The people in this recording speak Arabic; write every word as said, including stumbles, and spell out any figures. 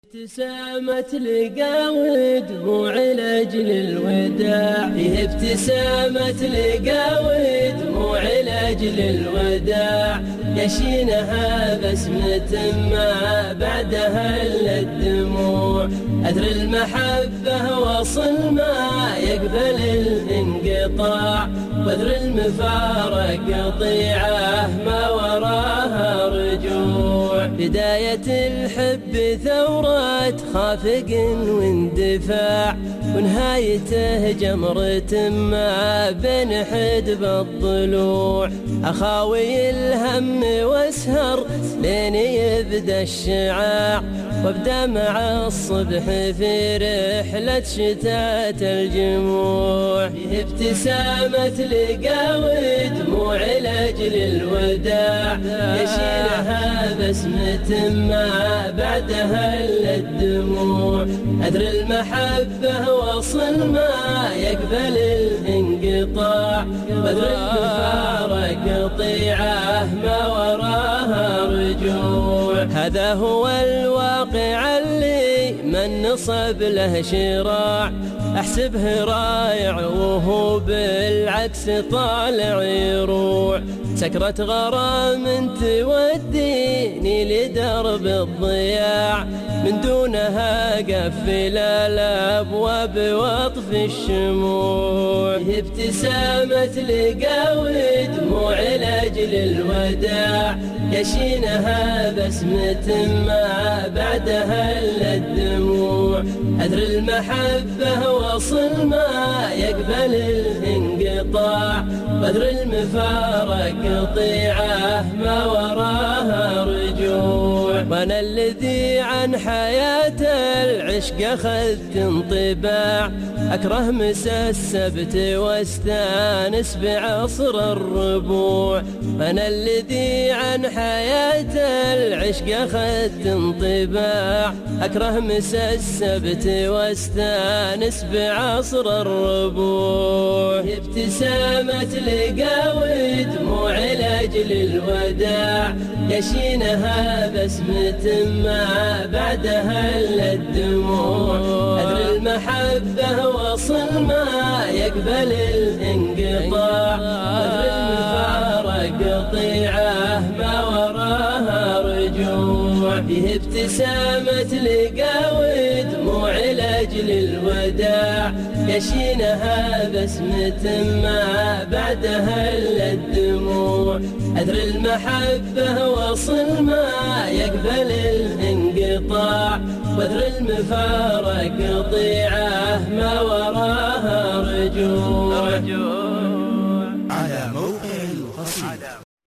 ابتسامة لقاوي دموع لأجل الوداع، فيه ابتسامة لقاوي دموع لأجل الوداع، يشينها بسمة ما بعدها إلا الدموع، أثر المحبة وصل ما يقبل الانقطاع، وأثر المفارق قطيعة ما وراها رجوع، بداية الحب ثورة خافق واندفاع، ونهايته جمرة ما بين حدب الضلوع، أخاوي الهم واسهر لين يبدأ الشعاع، وابدأ مع الصبح في رحلة شتات الجموع، فيه ابتسامة لقاوي دموع لأجل الوداع، يشيلها بسمة ما بعدها إلا الدموع، أثر المحبة وصل ما يقبل الانقطاع، وأثر المفارق قطيعة ما وراها رجوع، هذا هو الواقع اللي من نصب له شراع، أحسبه رايع وهو بالعكس طالع يروع، سكرة غرام توديني لدرب الضياع، من دونها قفل الأبواب واطفي الشموع، فيه ابتسامة لقاوي دموع لأجل الوداع، يشينها بسمة ما بعدها إلا الدموع، أثر المحبة وصل ما يقبل الانقطاع، وأثر المفارق قطيعة ما وراها رجوع، وأنا الذي عن حياة العشق أخذت انطباع، أكره مسا السبت واستانس بعصر الربوع، أنا الذي عن حياة العشق أخذت انطباع، أكره مسا السبت واستانس بعصر الربوع، ابتسامة لقاوي دموع لأجل الوداع، يشينها بسمة ما بعدها إلا الدموع، أثر المحبة وصل ما يقبل الانقطاع، أثر المفارق قطيعة ما وراها رجوع، فيه ابتسامة لقاوي دموع لأجل الوداع، يشينها بسمة ما بعدها إلا الدموع، أثر المحبة وصل ما يقبل الانقطاع، وأثر المفارق قطيعة ما وراها رجوع.